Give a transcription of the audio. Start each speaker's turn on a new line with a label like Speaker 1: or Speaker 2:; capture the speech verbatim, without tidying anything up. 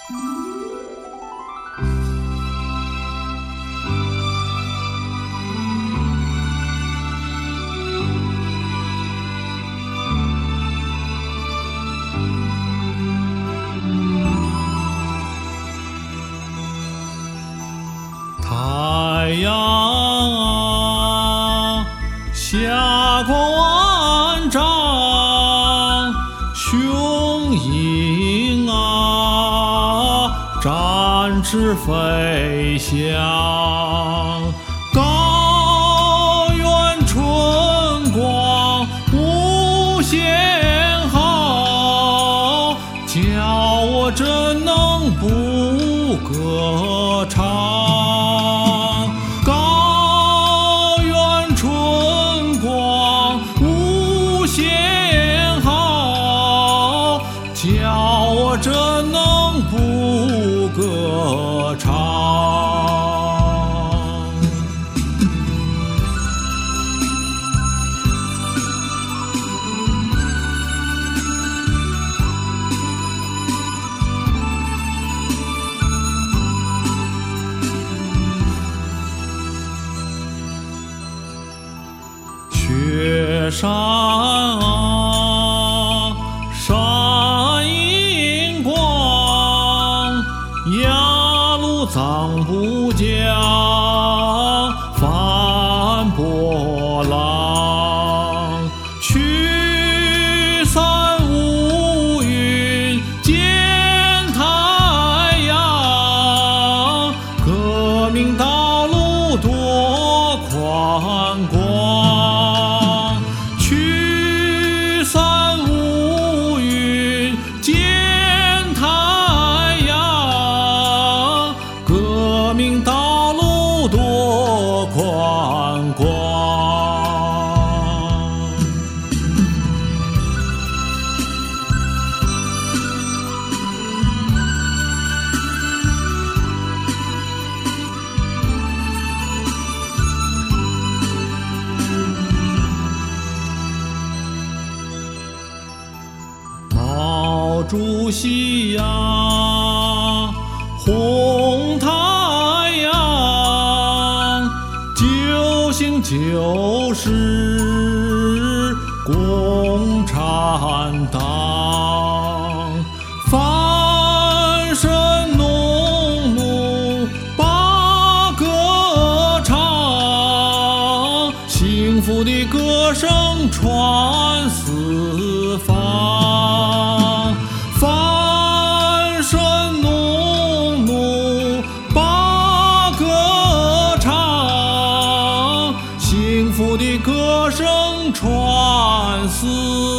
Speaker 1: 太阳啊，霞光万丈，雄鹰啊，展翅飞翔。高原春光无限好，叫我怎能不歌唱？叫我怎能不歌唱？雪山啊，山映光，鸭绿藏布江，翻波浪。驱散乌云见太阳，革命道路多宽广。驱散乌云见太阳，革命道路多宽广。毛主席呀，红太阳，救星就是共产党。翻身农奴把歌唱，幸福的歌声传四方。翻身农奴把歌唱，幸福的歌声传四